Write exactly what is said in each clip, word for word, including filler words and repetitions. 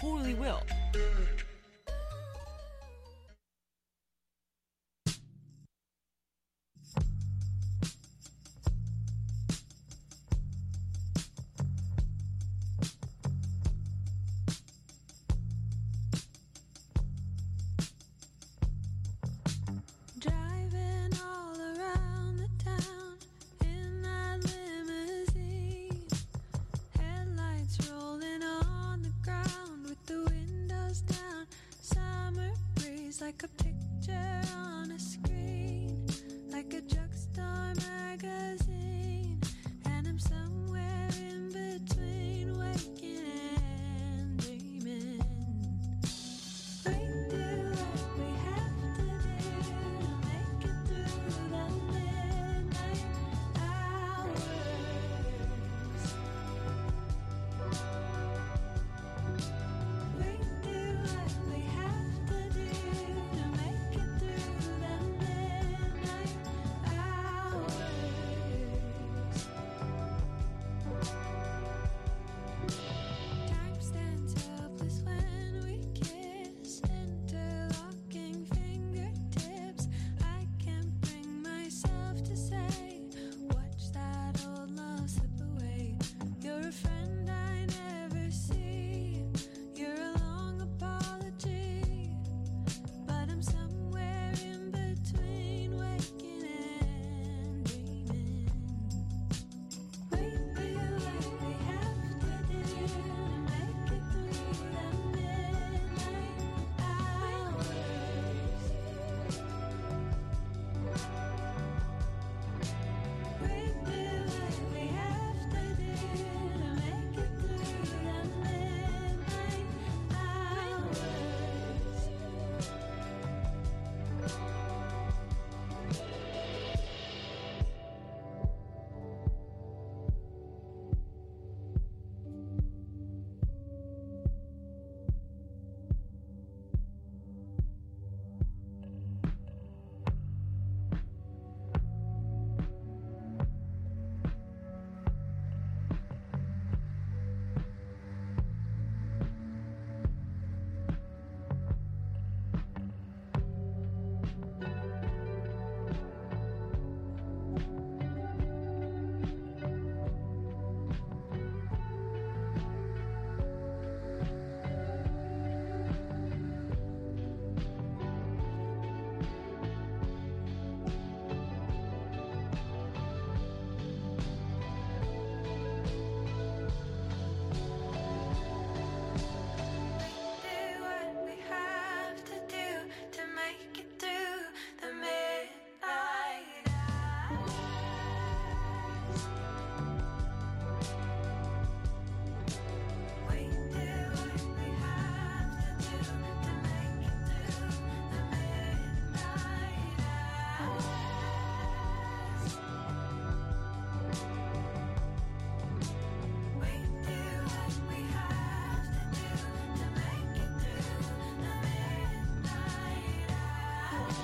totally will. Like a picture on a screen, like a drugstore magazine, and I'm somewhere in between waking and dreaming. We do what we have to do to make it through the midnight hours. We do what we have to do to make it through the midnight hours. Time stands helpless when we kiss, interlocking fingertips. I can't bring myself to say, watch that old love slip away. You're a friend I never see. You're a long apology, but I'm somewhere in between waking and dreaming. We do what we have to do to make it through the midnight hours. We do what we have to do to make it through the midnight hours. Do what we have to do to make it through the midnight hours. We do what we have to do to make it through the midnight hours. We do what we have to do to make it through the midnight hours.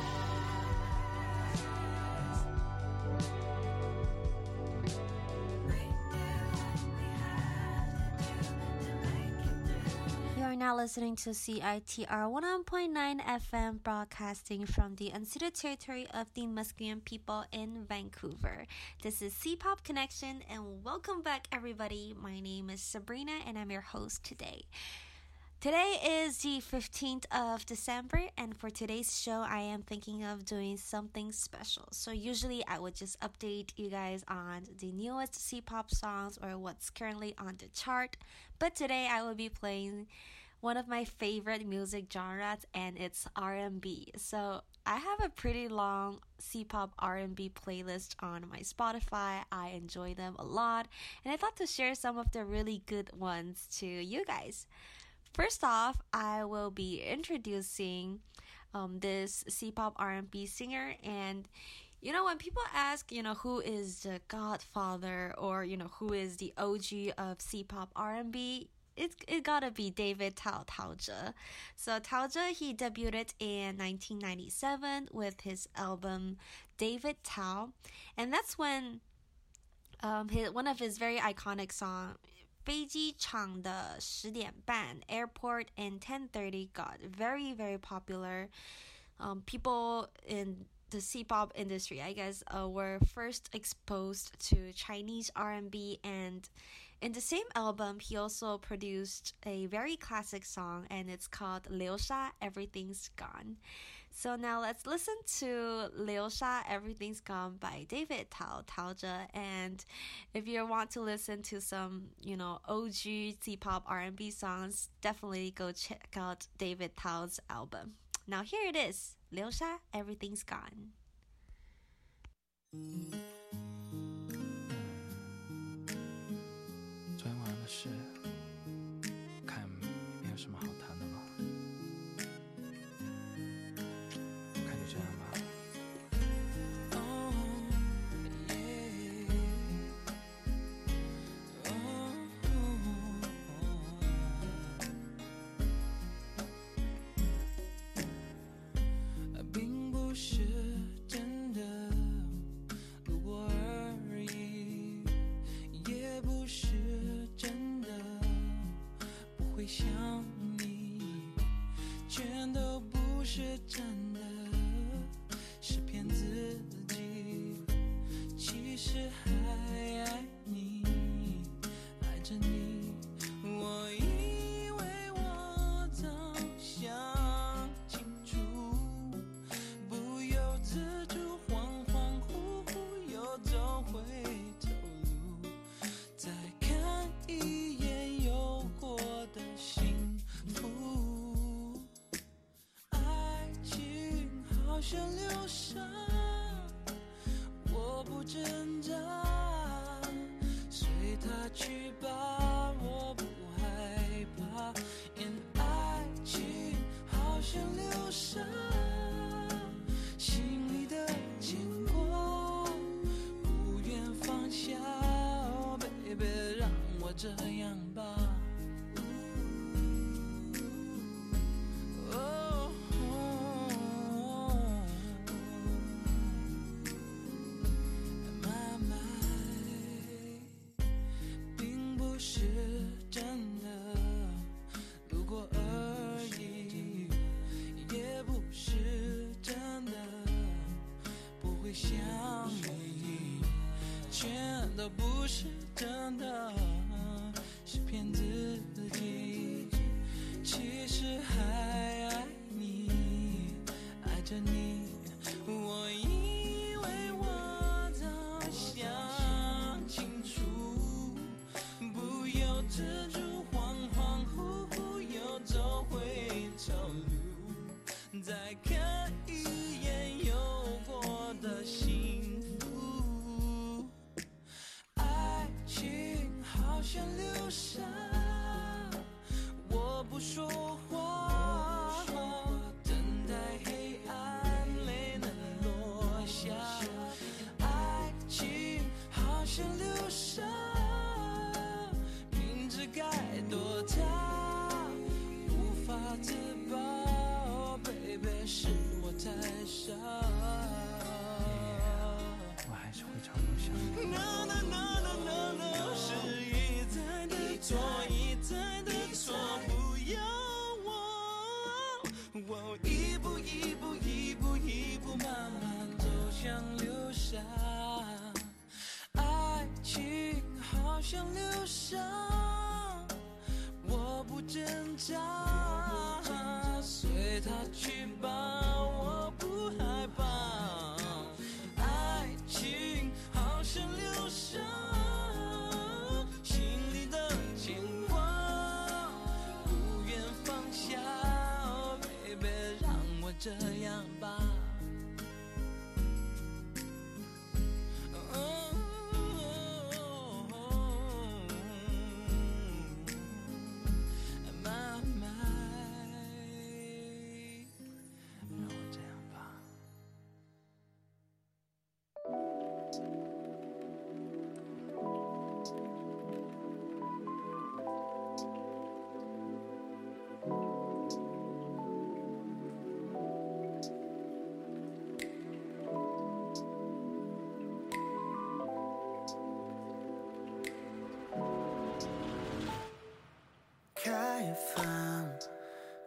We do what we have to do to make it through. You are now listening to C I T R one oh one point nine F M, broadcasting from the unceded territory of the Musqueam people in Vancouver. This is C-Pop Connection, and welcome back, everybody. My name is Sabrina, and I'm your host today. Today is the fifteenth of December, and for today's show, I am thinking of doing something special. So usually I would just update you guys on the newest C-pop songs or what's currently on the chart. But today I will be playing one of my favorite music genres, and it's R and B. So I have a pretty long C-pop R and B playlist on my Spotify. I enjoy them a lot, and I thought to share some of the really good ones to you guys. First off, I will be introducing um, this C-pop R and B singer. And, you know, when people ask, you know, who is the godfather, or, you know, who is the O G of C-pop R and B, it, it gotta be David Tao, Taozhe. So Taozhe, he debuted in nineteen ninety-seven with his album David Tao. And that's when um, his, one of his very iconic songs 飞机场的十点半 Airport in ten thirty got very very popular. Um, people in the C-pop industry, I guess, uh, were first exposed to Chinese R and B, and in the same album, he also produced a very classic song, and it's called Liu Sha, Everything's Gone. So now let's listen to Liu Sha, Everything's Gone by David Tao, Tao Zhe. And if you want to listen to some, you know, O G C-pop R and B songs, definitely go check out David Tao's album. Now here it is, Liu Sha, Everything's Gone. 昨天晚上的事，看没有什么好谈的吧？看就这样吧。并不是真的路过而已，也不是真的不会想你，全都不是真的，是骗自己。其实还爱你，爱着你，我以为我早想清楚，不由自主恍恍惚惚又走回头路，再看一眼有过的幸福。爱情好像流沙，我不挣扎，随它去吧，我不害怕。因爱情好像流沙，心里的牵挂不愿放下。Oh baby， 让我这样吧。Oh, my mind， 并不是真的路过而已，也不是真的不会想你，全都不是真的，是骗自己。其实还爱你，爱着你，我以为我早想清楚，不由自主恍恍惚惚又走回头路，再看一眼有过的幸福。爱情好像流沙，我不说话，等待黑暗没能落下。爱情好像流沙，明知该躲它，无法自拔。Oh baby， 是我太傻。我还是会常常想你。No no no no no no， 是一再的错，一再的错，不要我，我一步一步一步一步慢慢走向流沙。爱情好像流沙，我不挣扎，随它去吧，我不害怕。爱情好像流沙，心里的牵挂不愿放下。Oh baby， 让我这样吧。My mind，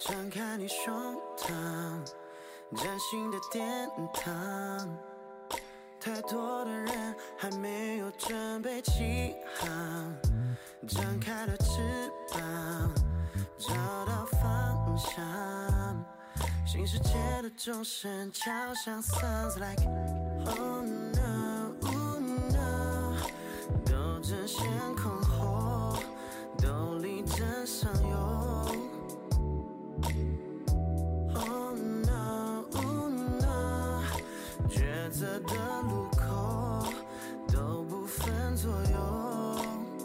张开你胸膛，崭新的殿堂。太多的人还没有准备起航，张开了翅膀，找到方向。新世界的钟声敲响 ，Sounds like oh no, oh no， 都争先恐后，都力争上游。Oh no, oh no， 抉择的路口都不分左右。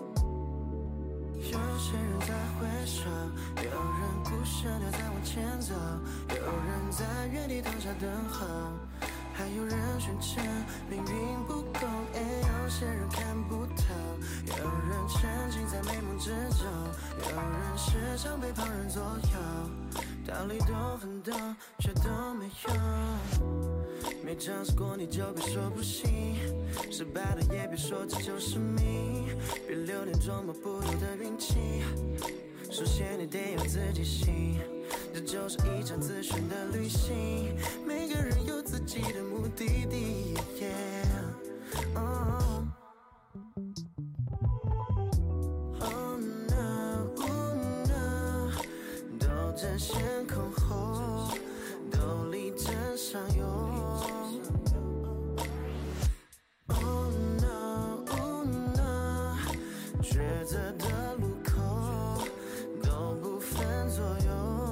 有些人在挥手，有人不舍得再往前走，有人在原地躺下等候，还有人选择命运不公。有些人看不透，有人沉浸在美梦之中，有人时常被旁人左右。道理都很懂，却都没用。没尝试过你就别说不行，失败了也别说这就是命。别留恋捉摸不透的运气，首先你得有自己心。这就是一场自寻的旅行，每个人有自己的目的地。Yeah, oh. Oh no, oh no， 都争先恐后，都力争上游。Oh no, oh no， 抉择的路口都不分左右。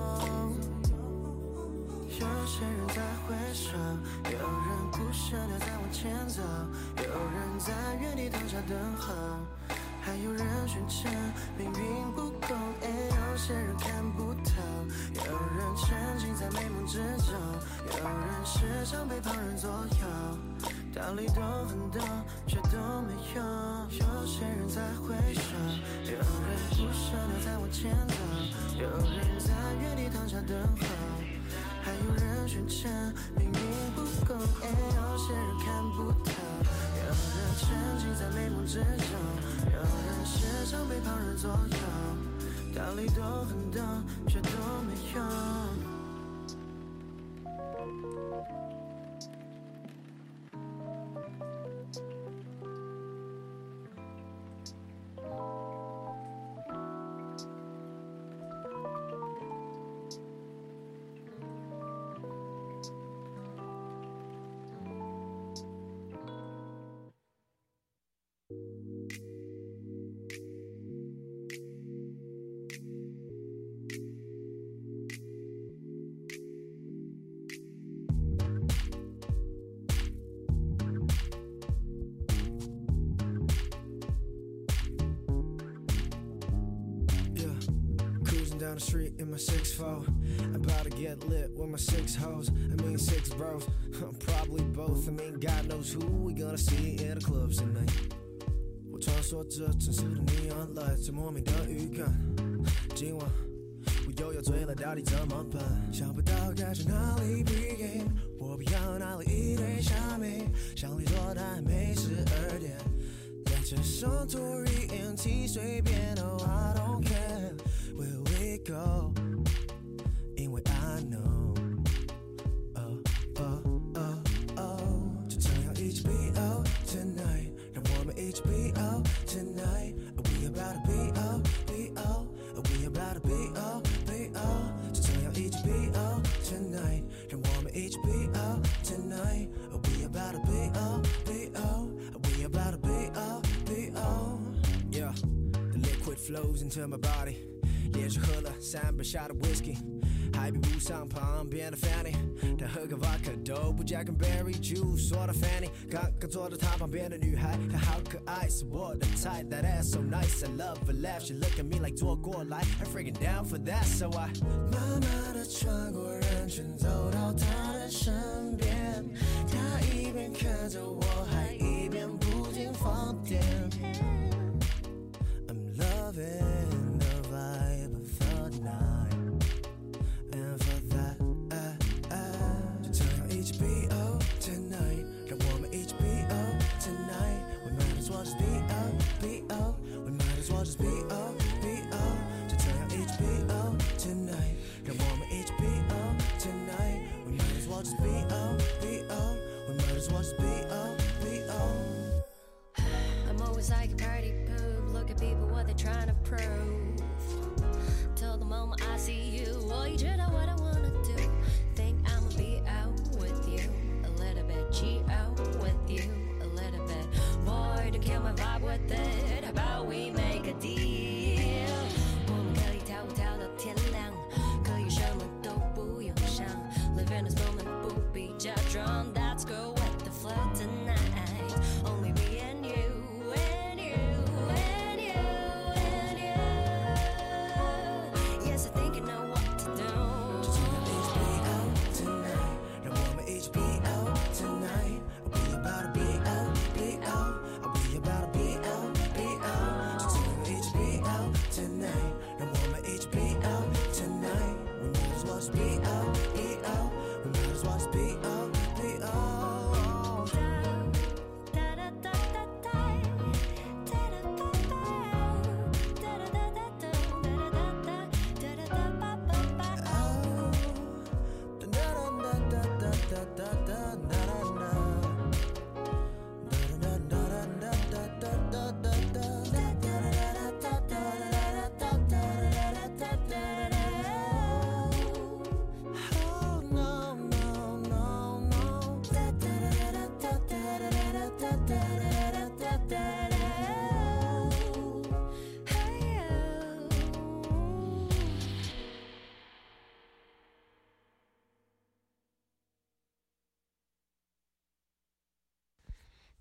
有些人在挥手，有人不舍得再往前走，有人在原地躺下等候，还有人选择命运不公。有些人看不透，有人沉浸在美梦之中，有人时常被旁人左右。道理都很懂，却都没用。有些人在挥手，有人不舍得再往前走，有人在原地躺下等候，还有人选择命运不公。有些人看不透，有人沉浸在美梦之中，有人时常被旁人左右。道理都很懂，却都没用。Down the street in my six four, about to get lit with my six hoes. I mean six bros, probably both. I mean God knows who we gonna see in the clubs tonight. 我穿梭着城市的 neon light， 最莫名的预感。今晚我又要醉了，到底怎么办？想不到该去哪里 begin， 我不要哪里一堆虾米，想离座但还没十二点。在街上 to E N T 随便 ，Oh I don't care。Where we go？ 因为 I know。Oh oh oh oh， 就这样一起 be out tonight， 让我们一起 be out tonight。We about to be out, be out. We about to be out, be out. 就这样一起 be out tonight， 让我们一起 be out tonight。We about to be out, be out. We about to be out, be out. Yeah, the liquid flows into my body。连续喝了三杯下的 whisky， 还比不上旁边的 Fanny， 但喝个 vodka 都不加 cranberry juice。说到 Fanny， 刚刚坐在她旁边的女孩，她好可爱，是我的菜。That ass so nice, I love her laugh. She look at me like 坐过来 ，I'm freaking down for that, so I 慢慢地穿过人群，走到她的身边。她一边看着我，还一边不停放电。I'm loving。The vibe of the night, and for that, uh, uh, 就这样一起 be out tonight， 让我们一起 be out tonight。 We might as well just be out, be out. We might as well just be out, be out. 就这样一起 be out tonight， 让我们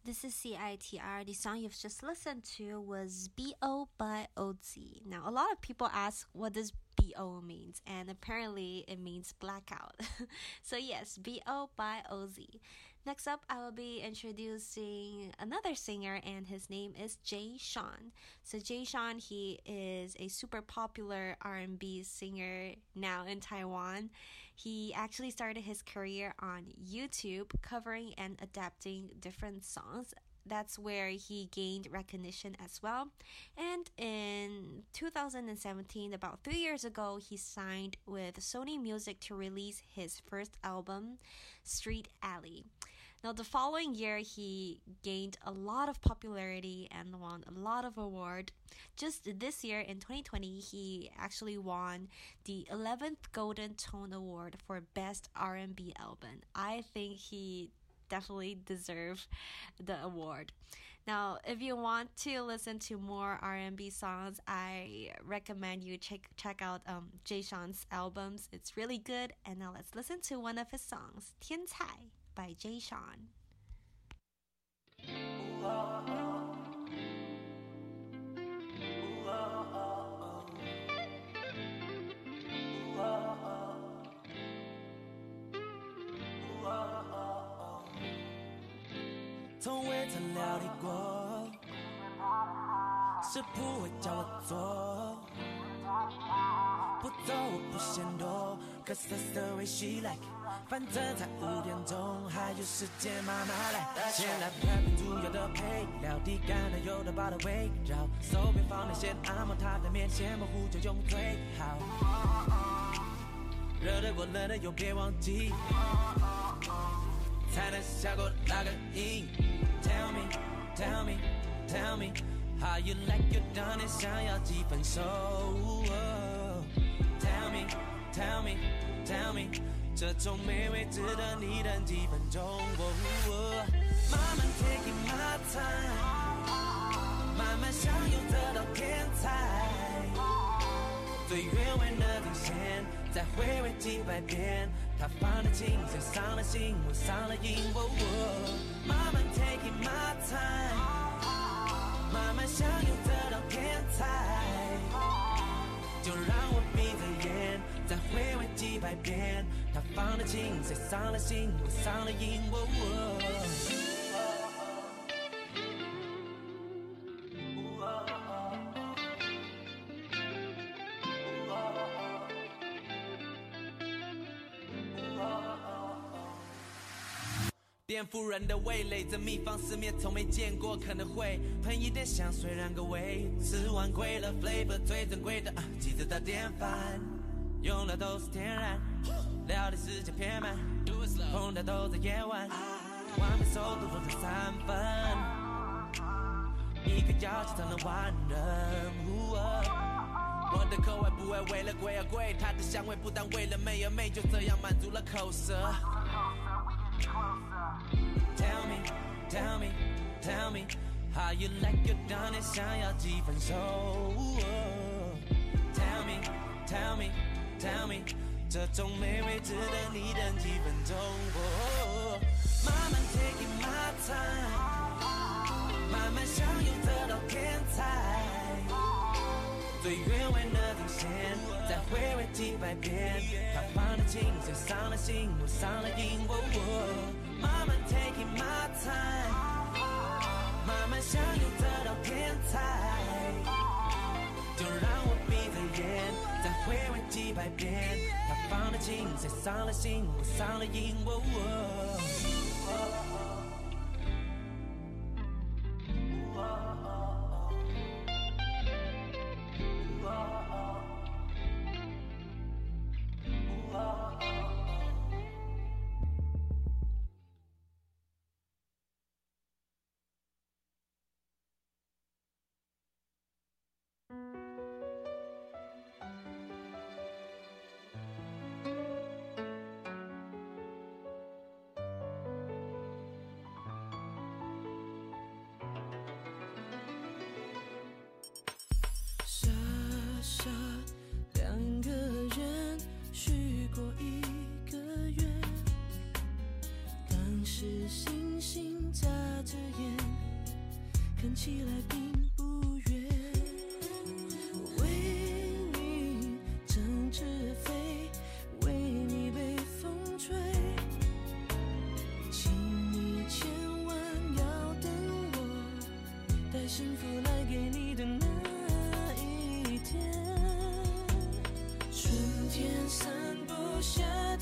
This is C I T R. The song you've just listened to was B O by O Z. Now, a lot of people ask what does B O means, and apparently it means blackout. So yes, B O by O Z. Next up, I will be introducing another singer, and his name is Jay Sean. So Jay Sean, he is a super popular R and B singer now in Taiwan. He actually started his career on YouTube, covering and adapting different songs. That's where he gained recognition as well. And in two thousand seventeen, about three years ago, he signed with Sony Music to release his first album, Street Alley. Now, the following year, he gained a lot of popularity and won a lot of awards. Just this year, in twenty twenty, he actually won the eleventh Golden Tone Award for Best R and B Album. I think he definitely deserve the award. Now, if you want to listen to more R and B songs, I recommend you check check out um, Jay Sean's albums. It's really good. And now let's listen to one of his songs, 天才 by Jay Sean. 从未曾料理过，是不会叫我做，不走我不嫌多 ，Cause that's the way she like。反正才五点钟，还有时间慢慢来。先来拍片主要的配料，体感的有的把它围绕，手边放点先按摩它的面线，模糊就用最好。热的过冷的又别忘记，才能下过那个瘾。Tell me, tell me, tell me how you like you done it， 想要几分熟、oh, Tell me, tell me, tell me， 这种美味值得你等几分钟、oh, oh. 慢慢 taking my time， 慢慢享用这道天才，最原味的底线，再回味几百遍。他放得轻，谁伤了心，我伤了瘾。Oh, oh. 慢慢 taking my time， 慢慢享用这道天才，就让我闭着眼，再回味几百遍。他放得轻，谁伤了心，我伤了瘾。Oh, oh. 颠覆人的味蕾，这秘方市面从没见过，可能会喷一点香水染个味，吃完贵了 flavor 最珍贵的，呃，机子的典范，用的都是天然，料理时间偏慢，碰的都在夜晚，完美熟度都在三分，一个要求才能完人。我的口味不会为了贵而贵，它的香味不但为了美而美，就这样满足了口舌。Tell me, tell me, tell me how you like you done it， 想要几分熟、oh, Tell me, tell me, tell me 这种美味值得你等几分钟、oh, 慢慢 taking my time， 慢慢享用这道天才，最原味的底线，再回味几百遍。他放得轻，谁伤了心，我伤了瘾。Oh, oh. 慢慢 taking my time， 慢慢享用这道天才，就让我闭着眼，再回味几百遍。他放得轻，谁伤了心，我伤了瘾。Oh, oh. 是星星眨着眼，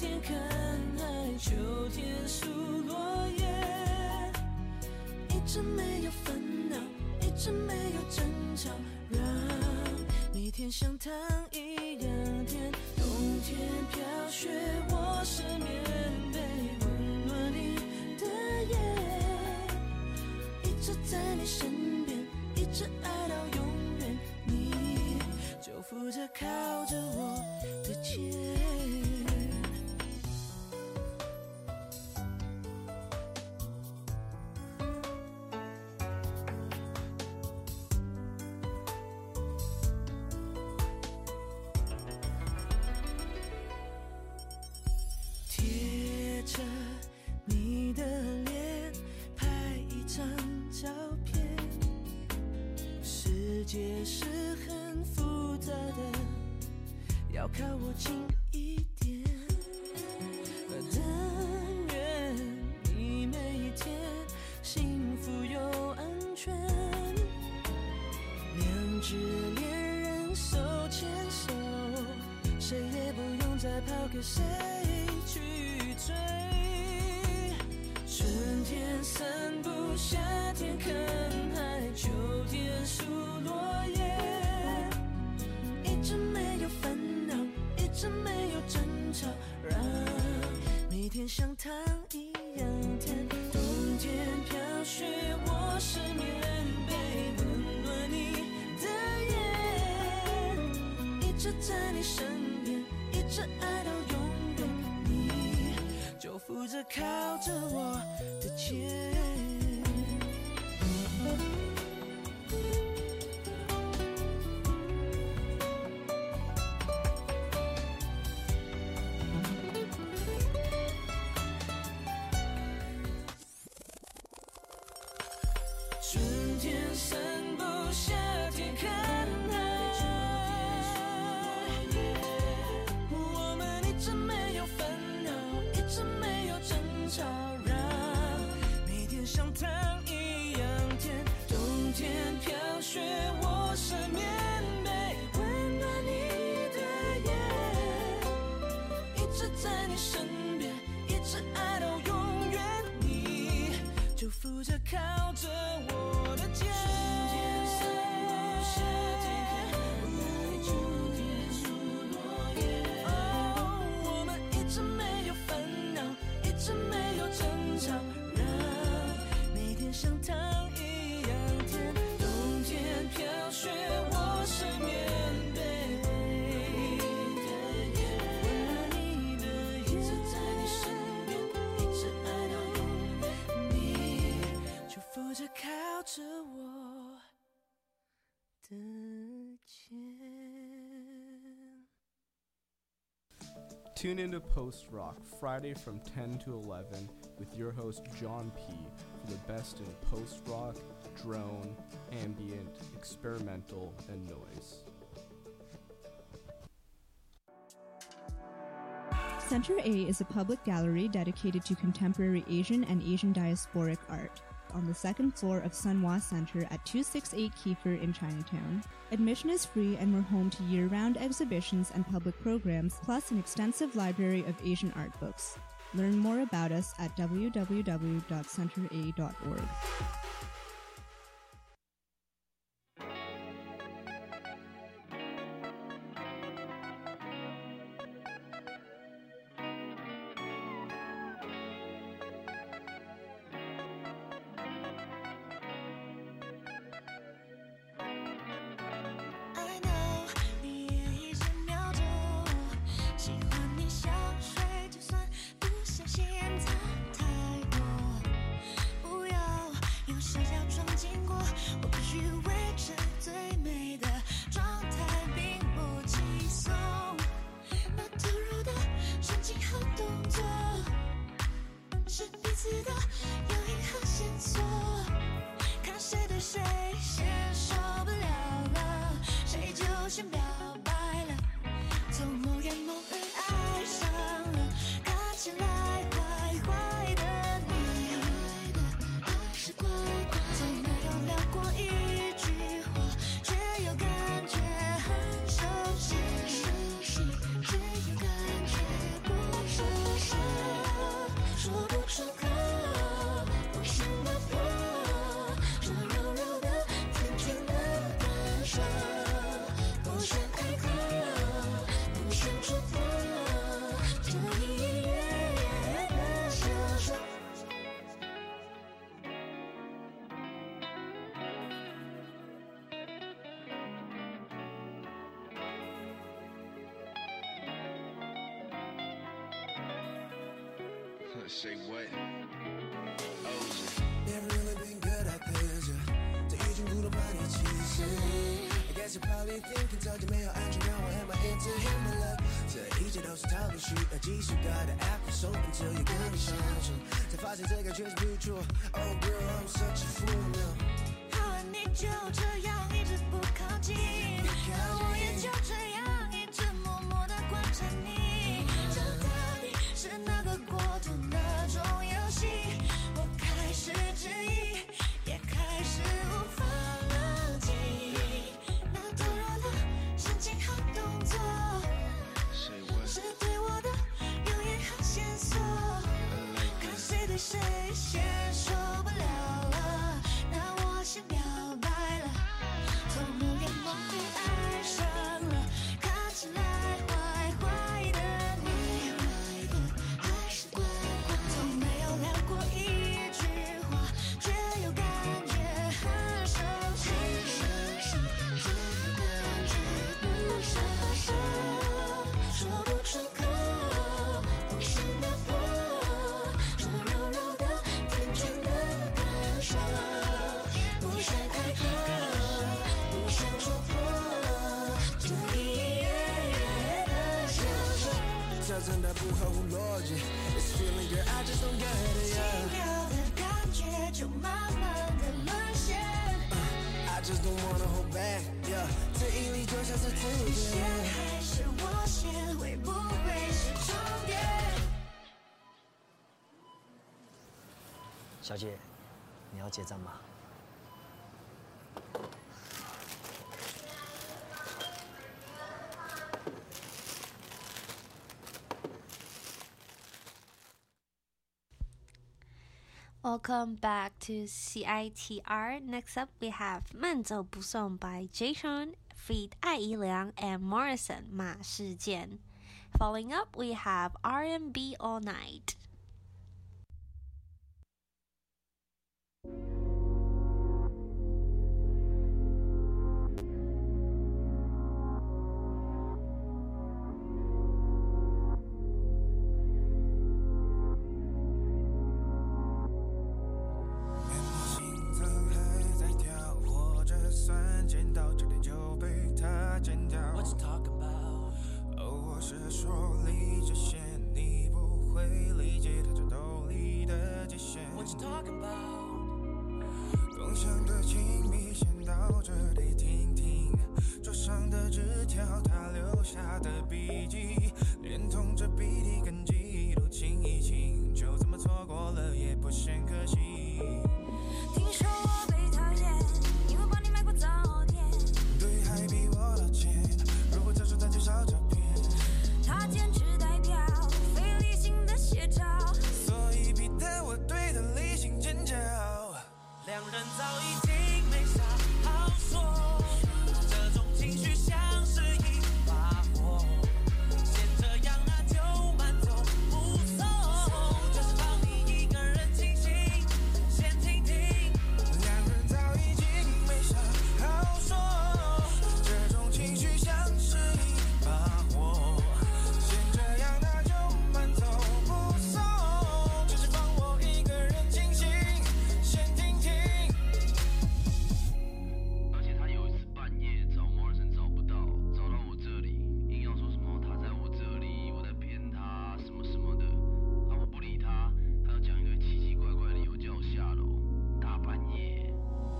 天看海，秋天数落叶，一直没有烦恼，一直没有争吵，让每天像糖一样甜。冬天飘雪，我是棉被，温暖你的夜，一直在你身边，一直爱到永远，你就负责靠着我的肩。贴着你的脸，拍一张照片。世界是很复杂的，要靠我近一点。但愿你每一天幸福又安全，两只恋人手牵手，谁也不用再跑给谁去追。春天散步，夏天看海，秋天数落叶，一直没有烦恼，一直没有争吵，让每天像糖一样甜。冬天飘雪，我是棉被，温暖你的夜，一直在你身边，一直爱到永远，你就负责靠着我的肩。春天散步，夏天看海，我们一直没有烦恼，一直没有争吵，让每天像糖一样甜。冬天飘雪，我是棉被，温暖你的夜，一直在你身边，一直爱到永远，你就负责靠着我的肩。春天散步，夏天看海，秋天数落叶，我们一直没有烦恼，一直没有争吵，让每天像糖一样甜。冬天飘雪，我是棉被，温暖你的夜，一直在你身边，一直爱到永远，你就负责靠着我的肩。 Tune into Post Rock Friday from ten to eleven with your host John P. for the best in post rock, drone, ambient, experimental, and noise. Center A is a public gallery dedicated to contemporary Asian and Asian diasporic art on the second floor of Sunhua Center at two sixty-eight Kiefer in Chinatown. Admission is free and we're home to year-round exhibitions and public programs, plus an extensive library of Asian art books. Learn more about us at w w w dot center a dot org. I know 你也一直瞄着我，喜欢你香水，就算不小心擦太多，不要有时假装经过，我必须维持最美的状态，并不轻松。那投入的神情和动作，是彼此的诱因和线索，看谁对谁先受不了了，谁就先表白了。从某言某语爱上了，看起来坏坏的你，是怪怪，从没有聊过一句话，却又感觉很熟悉，只有感觉不是。 Say what? Ocean. Never really been good at this, yeah. 这已经不能把你歧视。I guess you're probably thinking 早就没有安全感 Why am I into him my life 这一切都是逃避需要继续 Gotta act so until you 跟你相信才发现这感觉是不错 Oh girl I'm such a fool now 好爱你就这样一直不靠近而我也就这样一直默默地观察你这到底是哪个国度哪种游戏我开始质疑也开始无法冷静那突然的神情和动作是对我的有遗憾线索看谁对谁先受不了了那我先表白了从无言梦里爱上了看起来坏坏的你还是乖乖从没有聊过一句话却又感觉很熟悉这感觉不是发生说不出口无声的破这么柔柔的天真的感受不想开口不想戳破这一页页的小说这真的不合乎逻辑 This feeling girl I just don't get it 奇 yeah 妙的感觉就慢慢的沦陷 I just don't wanna hold back yeah 这一粒就像是自你先恋还是我先会不会是重点小姐，你要结账吗？ Welcome back to C I T R. Next up, we have 慢走不送 by Jason, feat. 艾怡良 and Morrison 马世健. Following up, we have R and B All Night. What you talking about? 哦，我是说理这些你不会理解它战斗里的极限。What you talking about? 共享的亲密先到这里听听，桌上的纸条，他留下的笔记，连同这笔记跟记录清一清，就这么错过了也不嫌可惜。 听说我被讨厌，因为帮你买过早点。 对，还比我道歉。如果这时再介绍照片， 他坚持代表非理性的写照， 所以逼得我对他理性尖叫。两人早已经没啥好说，这种情绪像是一把火，先这样那就慢走不送，就是放你一个人清醒，先听听。两人早已经没啥好说，这种情绪像是一把火，先这样那就慢走不送，就是放我一个人清醒，先听听。 而且他有一次半夜找摩尔森找不到，找到我这里，硬要说什么他在我这里，我在骗他什么什么的，啊我不理他，他要讲一堆奇奇怪怪的理由叫我下楼，大半夜。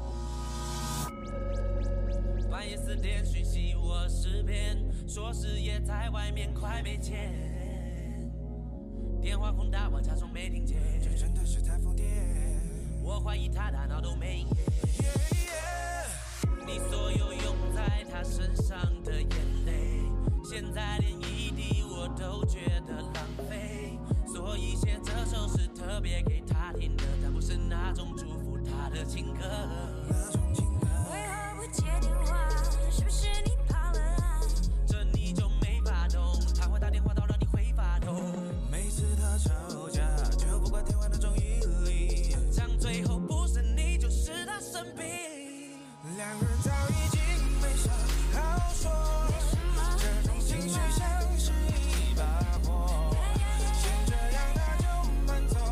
半夜四点讯息我识别，说是也在外面快没钱，电话空打我假装没听见，这真的是太疯癫，我怀疑他大脑都没营业。你所有用在他身上的眼泪，现在连一滴我都觉得浪费，所以写这首是特别给他听的，但不是那种祝福他的情歌。那种情歌为何不接电话？是不是你跑了啊？ 这你就没法懂，他会打电话到让你会发抖。每次他吵架，就不管天晚的中毅力，讲最后不是你就是他生病。两人早已经没啥好说，这种情绪像是一把火，先这样那就慢走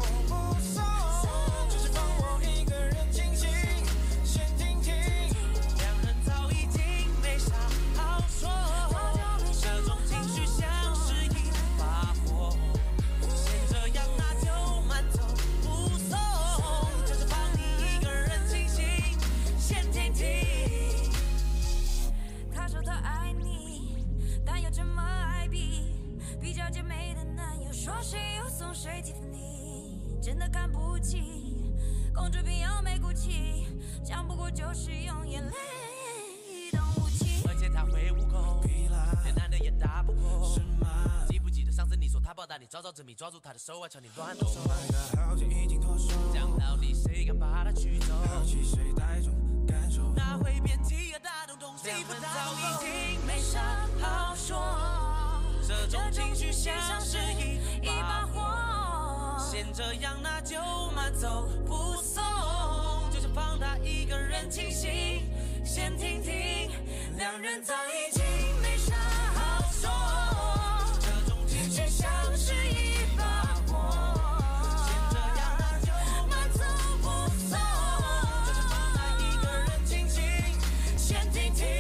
说谁又送谁蒂芙尼，真的看不起，公主病又没骨气，讲不过就是用眼泪当武器。 而且他会武功，连男的也打不过。是吗？记不记得上次你说他暴打你，招招致命，抓住他的手腕朝你乱动。 好奇已经脱手， 讲到底谁敢把他取走？ 好奇谁带种感受？ 那会变体而大动东西不早已经没什么好说。这种情绪像是一把火，先这样那就慢走不送，就像放他一个人清醒，先听听，两人早已经没啥好说。这种情绪像是一把火，先这样那就慢走不送，就像放他一个人清醒，先听听。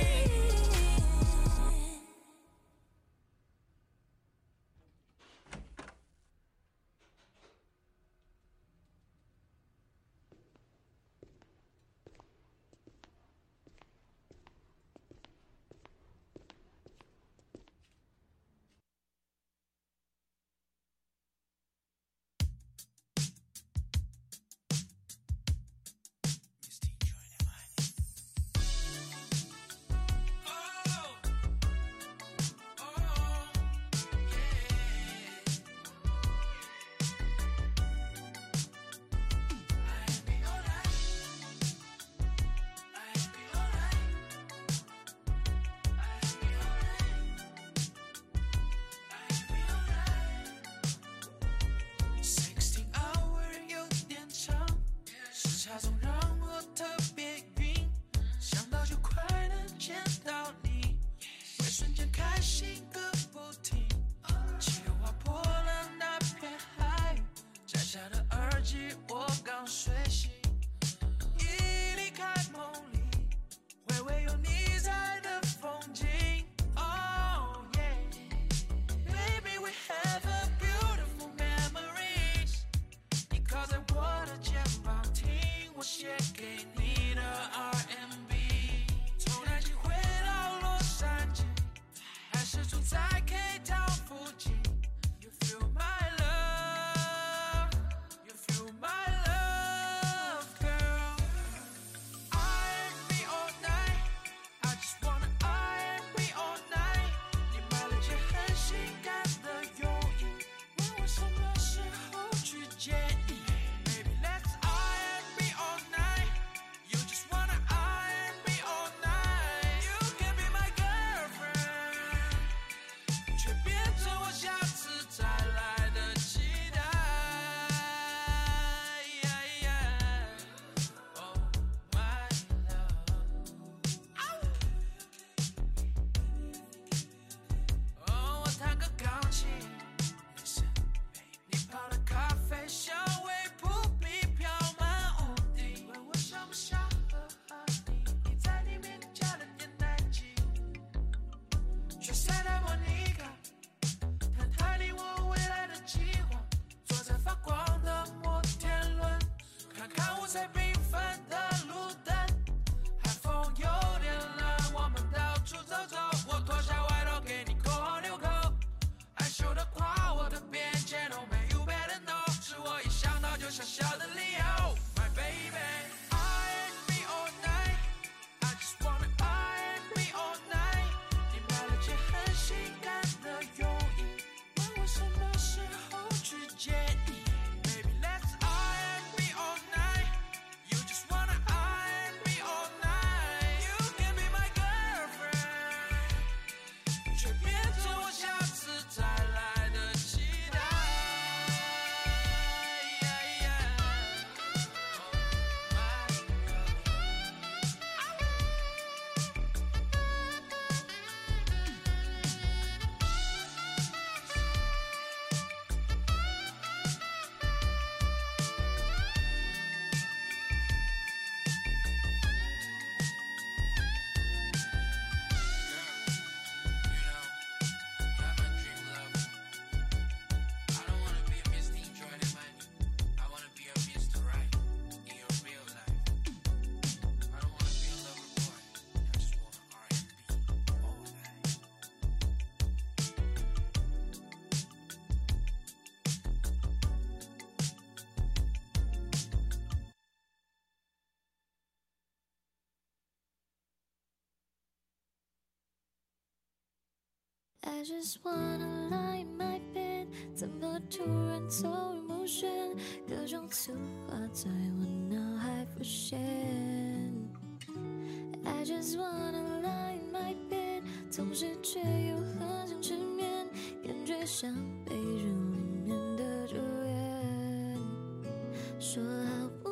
I just wanna lie in my bed， 怎么突然走入目眩？各种词话在我脑海浮现。I just wanna lie in my bed， 同时却又很想失眠，感觉像被褥里面的住院。说好不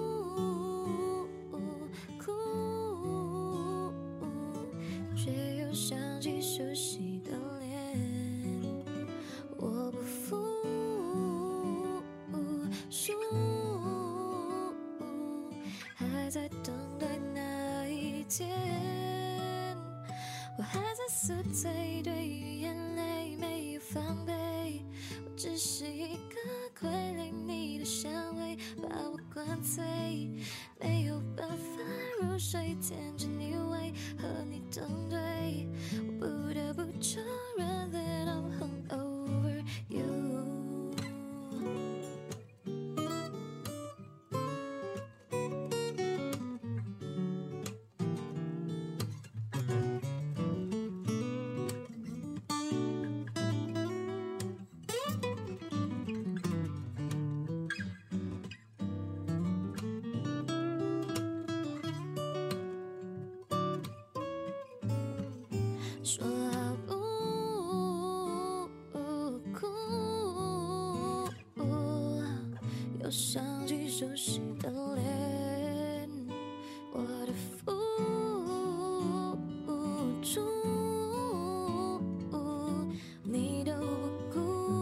哭，却又想起熟悉的脸。我不服输，还在等待那一天。我还在宿醉，对于眼泪没有防备。我只是一个傀儡，你的香味把我灌醉，没有办法入睡，舔着你胃和你登对。我不得不承认 that I'm hung over you。说好不哭，又想起熟悉的脸，我的付出你都不顾。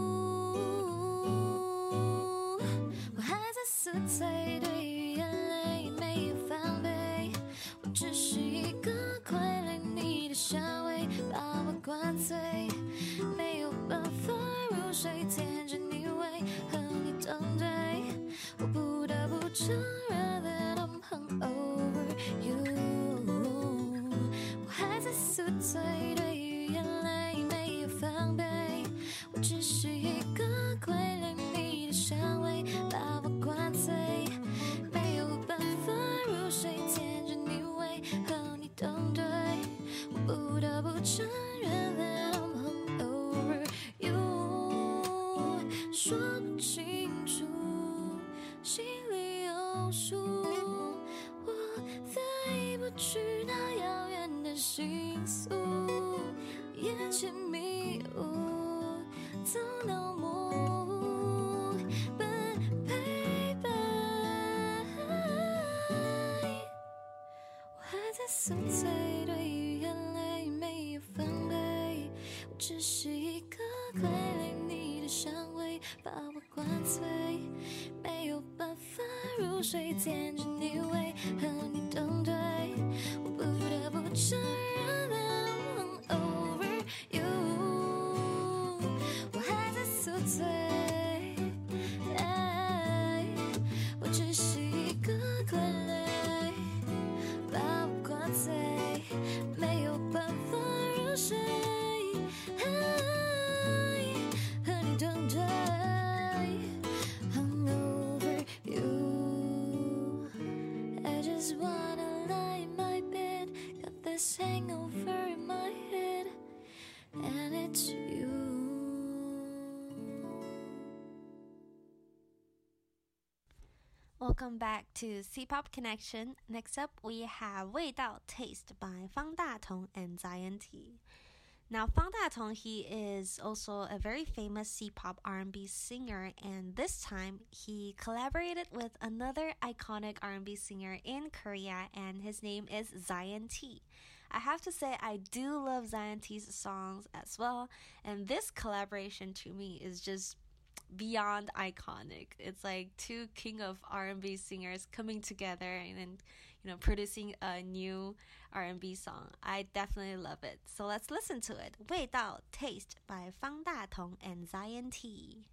我还在宿醉，对于眼泪没有防备。我只是一个傀儡，你的香味把我灌醉，没有办法入睡，舔着你胃和你登对。我不得不承认 that I'm hung over you。 我还在宿醉，对于眼泪没有防备。我只是一个傀儡，你的香味把我灌醉，没有办法入睡，舔着你胃和你登对。我不得不承认 that I'm hung over you。 说不清楚，心里有数，我飞不去那遥远的星宿，眼前迷雾，头脑模糊 ，But baby， 我还在宿醉，对于眼泪没有防备。我只是一个傀儡，你的香味把我灌醉，没有办法入睡，舔着你胃和你登对。我不得不承认 that I'm hung over you。 我还在宿醉，我只是一个傀儡，把我灌醉，没有办法入睡，和你登对。Hung over you。 I just wanna lie in my bed， got this hangover in my head and it's you。 Welcome back to C-Pop Connection. Next up, we have 味道 Taste by Fang Datong and Zion T. Now, Fang Datong, he is also a very famous C-pop R and B singer, and this time he collaborated with another iconic R and B singer in Korea, and his name is Zion T. I have to say, I do love Zion T's songs as well, and this collaboration to me is just beyond iconic. It's like two king of R and B singers coming together and then, you know, producing a new R and B song. I definitely love it. So let's listen to it. 味道 Taste by Fang Datong and Zion T.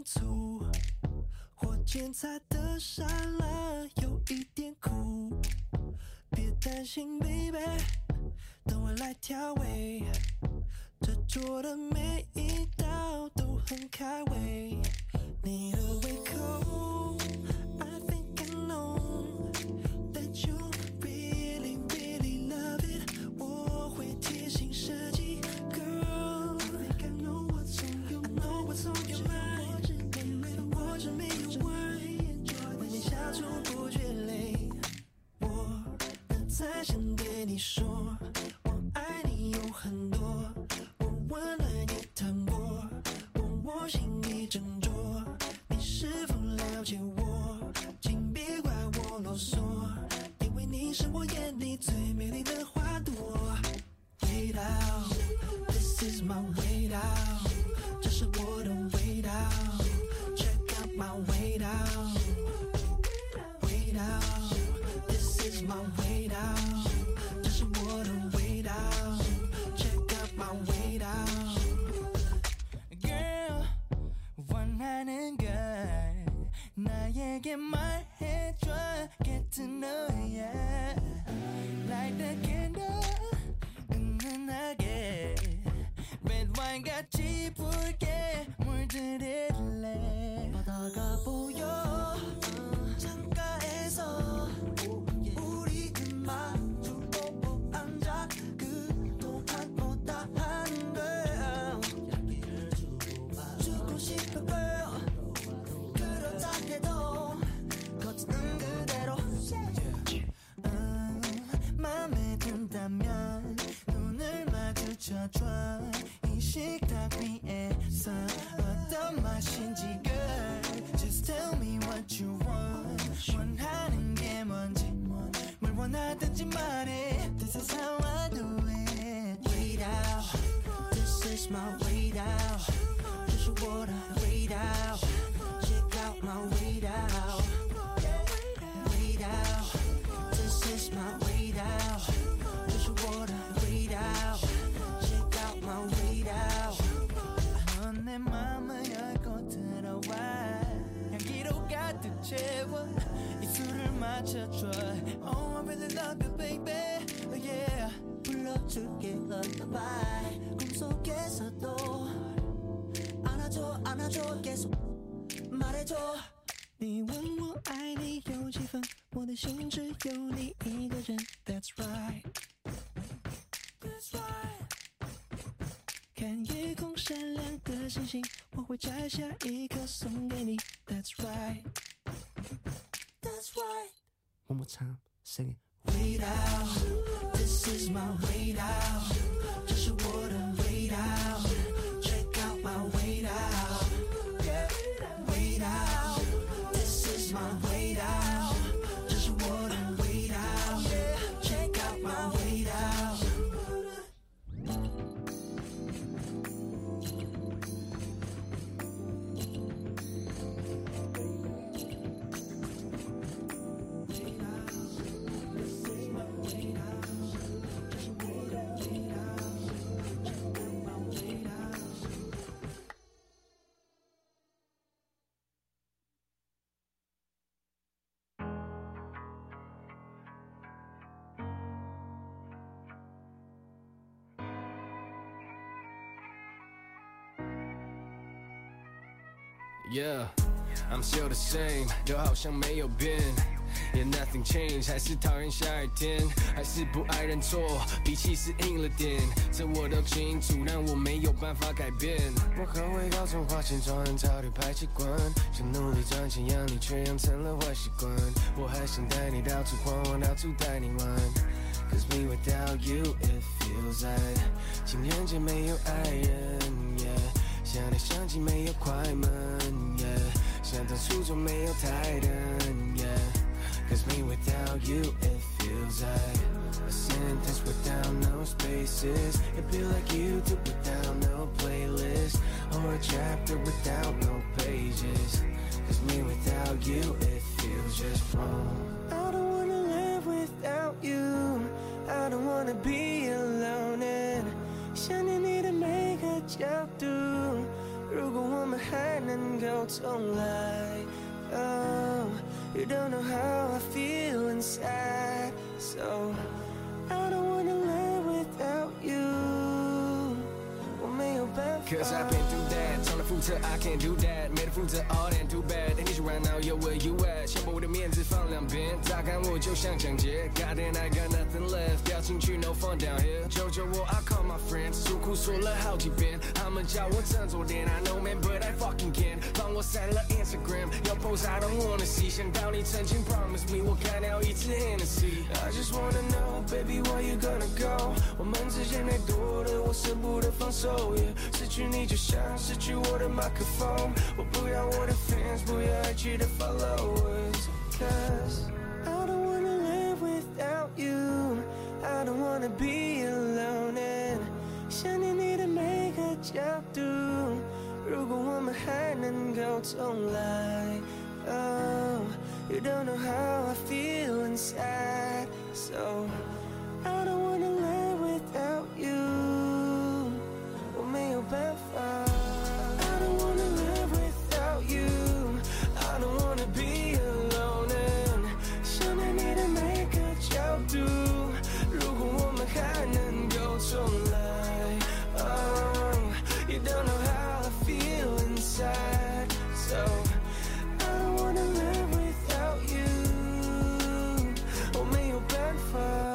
点醋，或剪裁的沙拉有一点苦，别担心 baby， 等我来调味，这桌的每一道都很开胃，你的胃口 I think I know that you really really love it， 我会贴心设计 girl I think I know what's on your mind， I know what's on your mind， 我只没有 wine， 为你消除不觉累，我能再想对你说我爱你有很多，我温暖你糖果，我我心里斟酌，你是否了解我，请别怪我啰嗦，因为你是我眼里最美丽的花朵，味道 This is my 味道，这是我的味道， Check out my 味道，味道 This is my 味道，这是我的味道， Check out my 味道。 Girl 원하는 걸 나에게 말해줘 Get to know ya Light the candle 은은하게 Red wine 같이 붉게 물들일래 바다가 보여 창가에서 우리 그만 주고 앉아 그동안 못다한 girl 주고 싶어 girl 그렇다 해도 거치는 그대로 음, 맘에 든다면 눈을 마주쳐줘 이 식탁 위에서 어떤 맛인지 girl Just tell me what you want 원하는 게 뭔지 뭘 원하든지 말해 This is how I do it Wait out This is my wait out 这是我的味道 Check out my 味道 Wait out This is my 味道这是我的味道 Check out my 味道넌 내 맘을 열고 들어와 향기로 가득 채워 입술을 맞춰줘 Oh I really love you baby oh, yeah 불러줄게 lullaby 꿈속에서도 안아줘 안아줘 계속 말해줘你问我爱你有几分我的心只有你一个人 That's right That's right 看夜空闪亮的星星我会摘下一颗送给你 That's right That's right One more time sing it Wait out This is my 味道这是我的味道 Check out my 味道 Wait out This is my 味道这是我的味道 Check out my 味道 Yeah, I'm still the same 都好像没有变 Yeah, nothing changed 还是讨厌下雨天还是不爱认错脾气是硬了点这我都清楚但我没有办法改变我很会搞成花钱装人潮流排气管想努力赚钱养你却养成了坏习惯我还想带你到处晃晃到处带你玩 Cause me without you it feels like 情人节没有爱人 yeah 想来想去没有快门 yeah 想当初就没有台灯 yeah Cause me without you it feels like a sentence without no spaces It feel like you do without no playlist Or a chapter without no pages Cause me without you it feels just wrong I don't wanna live without you I don't wanna be alone and 想念你的每个角度如果我们还能够 lie. Oh, you don't know how I feel inside. So I don't wanna live without you. 我没有办法 Cause I've been through that 从来负责 I can't do that 没得负责 all that too bad 你说 right now yo where you at 先把我的面子放两边乍看我就像抢劫 God damn I got nothing left 掉进去 no fun down here 求求我 I call my friends 诉苦说了好几遍他们叫我振作点 I know man but I fucking can't 帮我删了 Instagram 要 post I don't wanna see 想到你曾经 promise me 我干掉一次 Hennessy I just wanna know baby where you gonna go 我们之间太多的我舍不得放手 yeah 失去你就像失去我的麦克风我不要我的 fans 不要I G的 followers Cause I don't wanna live without you I don't wanna be alone and 想念你的每个角度如果我们还能够重来 Oh You don't know how I feel inside So I don't wanna live without you 我没有办法 I don't wanna live without you I don't wanna be alone and 想念你的每个角度如果我们还能够重来 Oh You don't know how I feel inside So I don't wanna live without you 我没有办法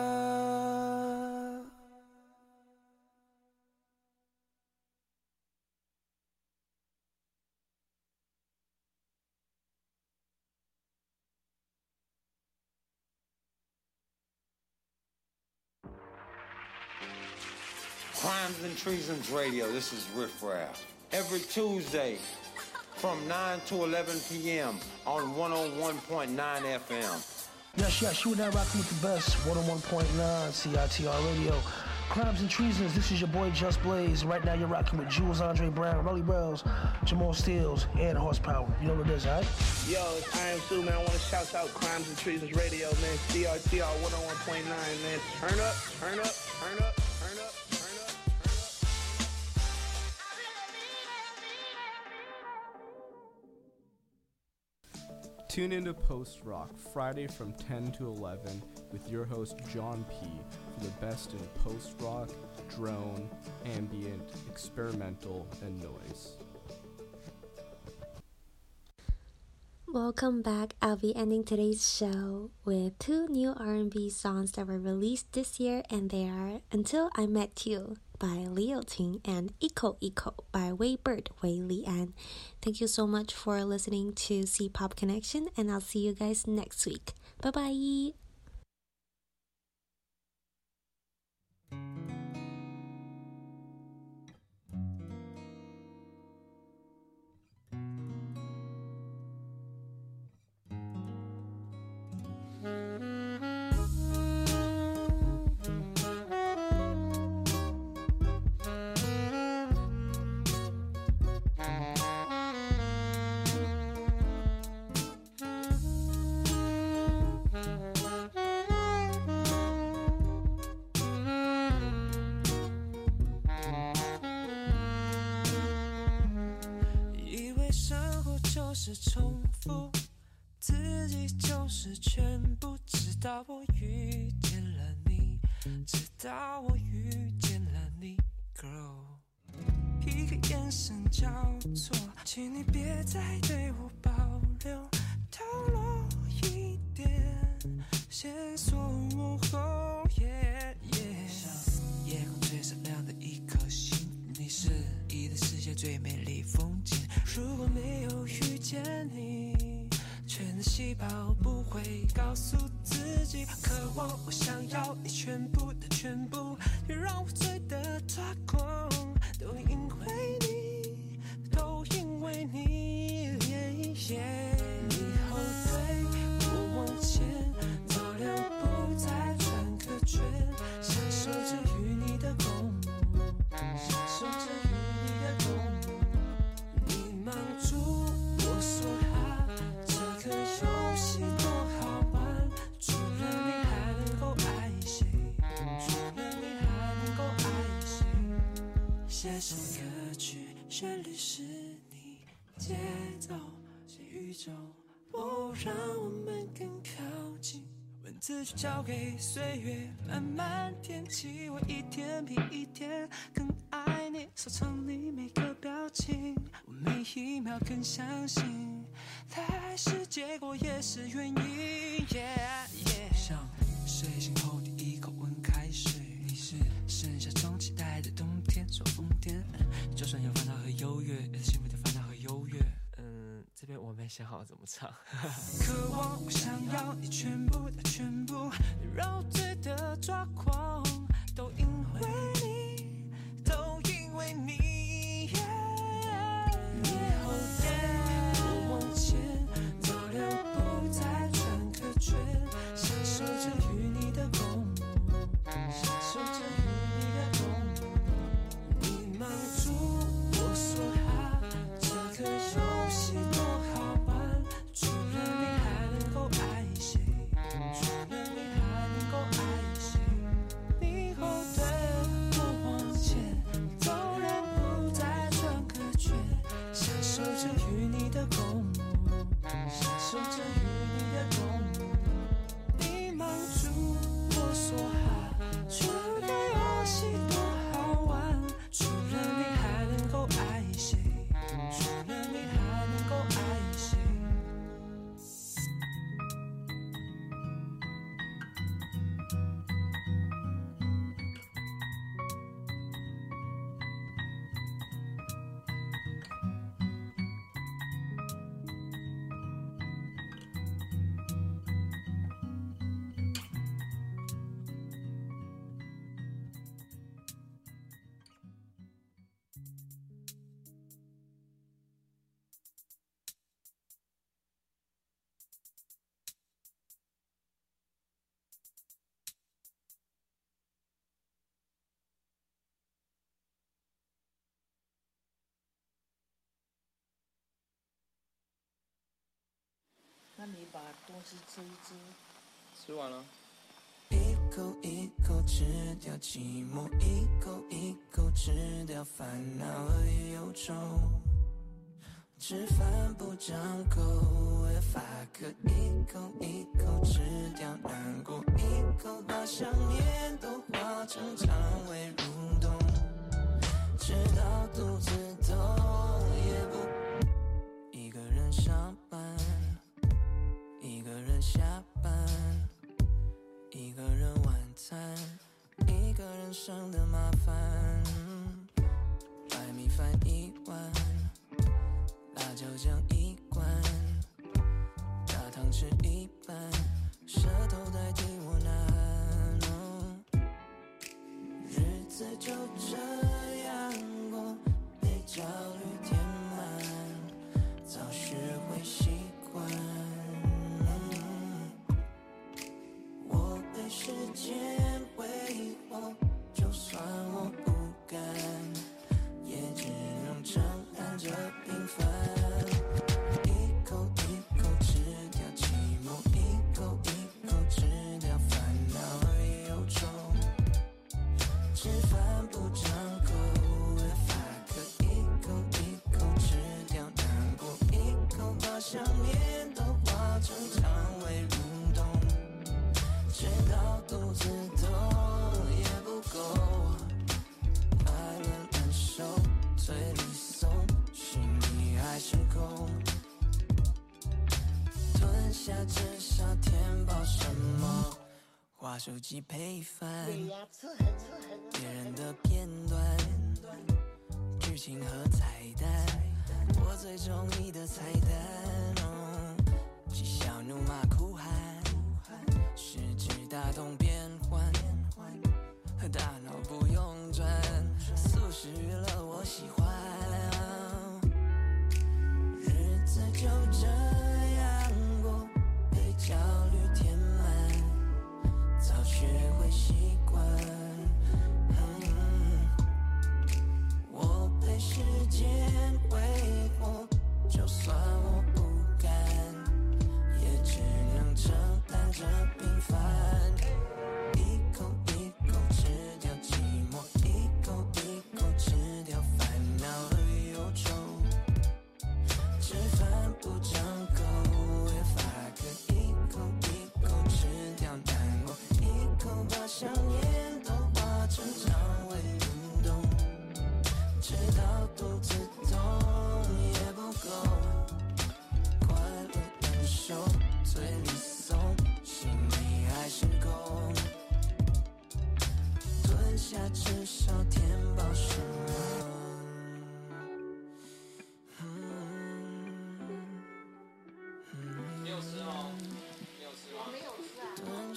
Crimes and Treasons Radio, this is Riff Raff. Every Tuesday from nine to eleven p.m. on one oh one point nine F M. Yes, yes, you are now rocking with the best, one oh one point nine C I T R Radio. Crimes and Treasons, this is your boy Just Blaze. Right now you're rocking with Jules Andre Brown, Rolly Wells, Jamal Steels, and Horsepower. You know what it is, alright? Yo, it's I Am Sue, man. I want to shout out Crimes and Treasons Radio, man. C R T R one oh one point nine, man. Turn up, turn up, turn up, turn up, turn up. Tune into Post Rock Friday from ten to eleven with your host John P for the best in post rock, drone, ambient, experimental, and noise. Welcome back. I'll be ending today's show with two new R and B songs that were released this year, and they are Until I Met You by Leo Ting and Eco Eco by Waybird Wei Lian. Thank you so much for listening to C-Pop Connection, and I'll see you guys next week. Bye bye. 重复自己就是全部，直到我遇见了你，直到我遇见了你 ，Girl。一个眼神交错，请你别再对我保留，透露一点线索。Oh, yeah, yeah 像夜空最闪亮的一颗星，你是你的世界最美丽风景。如果没有遇见你，全的细胞不会告诉自己，渴望我想要你全部的全部，别让我醉得抓狂，都因为你，都因为你。Yeah, yeah 你后退，我往前，走两步再转个圈，享受着与你的共舞，享受着与你的共舞。你mang住我说哈，这个游戏多好玩，除了你还能够爱谁？除了你还能够爱谁？写首歌曲，旋律是你，节奏是雨。 宇宙，哦，让我们更靠近。文字就交给岁月慢慢填起，我一天比一天更爱你，收藏你每个表情，我每一秒更相信，来是结果也是原因。Yeah, yeah 像睡醒后第一口温开水，你是盛夏中期待的冬天，说疯癫，就算有烦恼和优越，也是幸福的烦恼和优越。 嗯，这边我没想好怎么唱。 渴望我想要你全部的全部，肉醉的抓狂，都因为你，都因为你。Yeah, 以后不往前，走两步再转个圈，享受着与你的共舞，享受着与你的共舞。你mang住我说哈，这个游戏多好玩，除了你还能够爱谁？除了你还能够爱谁？你后退，我往前，走两步再转个圈，享受着与你的共舞，享受着与你的共舞。你mang住我说哈，这个游戏多好玩，除了你还能够爱谁？除了你还能够爱谁？ 那你把东西吃一吃。 吃完了。 一口一口吃掉寂寞，一口一口吃掉烦恼和忧愁。吃饭不张口，为发科一口一口吃掉难过，一口把想念都化成肠胃蠕动，直到肚子痛也不。一个人上班，一个人下班，一个人晚餐，一个人省的麻烦。白米饭一碗，辣椒酱一罐，大汤吃一半，舌头代替我呐喊。哦，日子就这样过，被焦虑填满，早学会习惯。我被时间挥霍，就算我不甘，也只能承担着平凡。一口一口吃掉寂寞，一口一口吃掉烦恼和忧愁。吃饭不张口，为发科一口一口吃掉难过，一口把想念都化成肠胃蠕动，直到肚子痛也不够。快乐难受，嘴里松，心里还是空。吞下至少填饱什么？滑手机配饭，别人的片段，剧情和彩蛋，我最中意的彩蛋。哦，嬉笑怒骂哭喊，食指打动变换，大脑不用转，速食娱乐我喜欢。日子就这样过，被焦虑填满，早学会习惯。嗯，我被时间挥霍，就算我不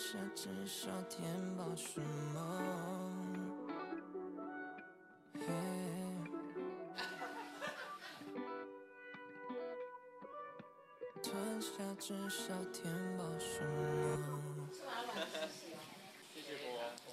下至少填饱什么？嘿吞下至少填饱什么？ 谢谢波。